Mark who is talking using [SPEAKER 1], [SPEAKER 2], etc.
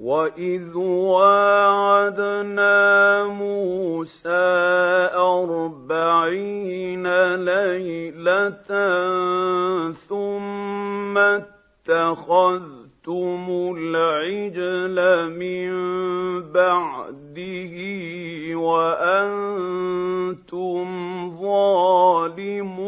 [SPEAKER 1] وَإِذْ وَاعَدْنَا مُوسَىٰ 40 لَيْلَةً ثُمَّ اتَّخَذْتُمُ الْعِجْلَ مِن بَعْدِهِ وَأَنتُمْ ظَالِمُونَ